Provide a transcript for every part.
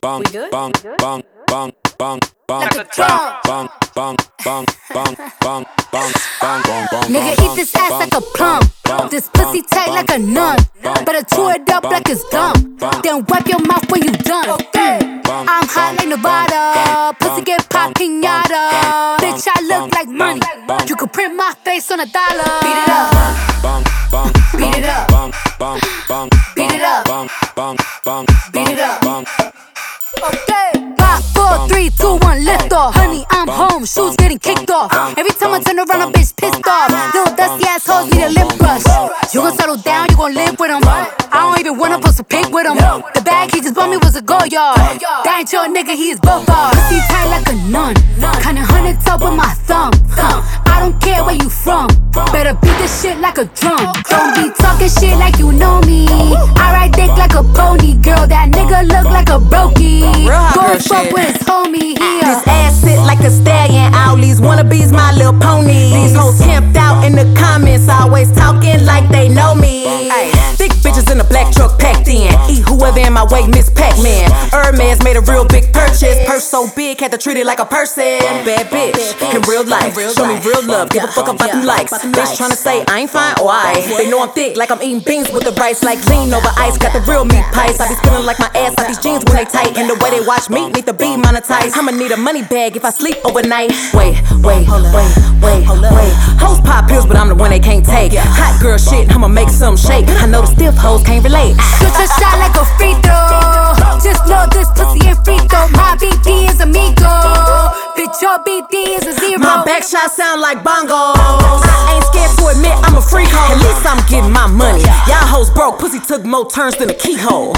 bang, good? bang, We good? bang, bang, bang, bang, Like a drum. bang, bang, bang, bang, bang, bang, bang, bang, bang. Nigga, eat this ass like a plum. This pussy tight like a nun. Better chew it up like it's gum. Then wipe your mouth when you done. I'm hot like Nevada. Pussy get pop pinata. Bitch, I look like money. You could print my face on $1. Beat it up. Bang, bang, Beat it up. bang, bang, bang, Beat it up. bang, bang, bang, Beat it up. bang. Okay. 5, 4, 3, 2, 1, lift off. Honey, I'm home. Shoes getting kicked off. Every time I turn around, a bitch pissed off. Little dusty assholes need a lip brush. You gon' settle down, you gon' live with them. I don't even wanna post a pic with him. The bag he just bought me was a go yard. That ain't your nigga, he is both ours. Pussy tight like a nun. Kinda hunted up with my thumb. I don't care where you from. Better beat this shit like a drum. Don't be talking shit like you know me. I ride dick like a pony. Girl, that nigga look like a brokey. Go fuck with his homie here. This ass sit like a stallion. All these wannabes my little ponies. These hoes camped out in the comments, always talking like they know me. Thick bitches in a black truck packed in. Eat whoever in my way, Miss Pac-Man. Hermes made a real big purchase. Purse so big, had to treat it like a person. Bad bitch in real life. Show me real love, give a fuck about them likes. Bitch tryna say I ain't fine, oh I. They know I'm thick like I'm eating beans with the rice. Like lean over ice, got the real meat pies. I be spilling like my ass out these jeans when they tight. And the way they watch me need to be monetized. I'ma need a money bag if I sleep overnight. Wait. Hoes pop pills, but I'm the one they can't take. Hot girl shit, I'ma make some shake. I know the stiff hoes can't relate. Shoot your shot like a free throw. Just know this pussy ain't free throw. My BD is amigo. Bitch, your BD is a zero. My back shot sound like bongos. I ain't scared to admit I'm a freak hoe. At least I'm getting my money. Y'all hoes broke, pussy took more turns than a keyhole.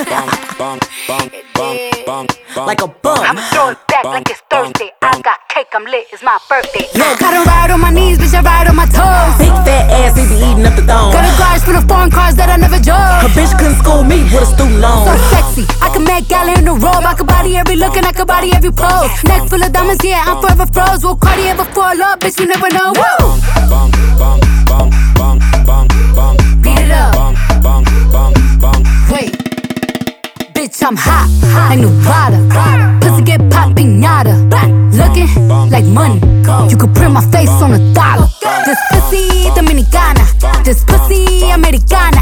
Like a bum. I'm throwing back like it's Thursday. I got cake, I'm lit, it's my birthday. I don't ride on my knees, bitch, I ride on my toes. Big fat ass, they be eating up the dome. Got a garage full of foreign cars that I never drove. A bitch couldn't school me with a student loan. So sexy, I can make gala in the robe. I can body every look and I can body every pose. Neck full of diamonds, yeah, I'm forever froze. Will Cartier before love, bitch, you never know. Woo! Bang, bang, bang, bang, bang, bang. Beat it up. Bang, bang, bang, bang. Wait, bitch, I'm hot like Nevada. Pussy get pop pinata. Looking like money. You could print my face on $1. This pussy Dominicana. This pussy Americana.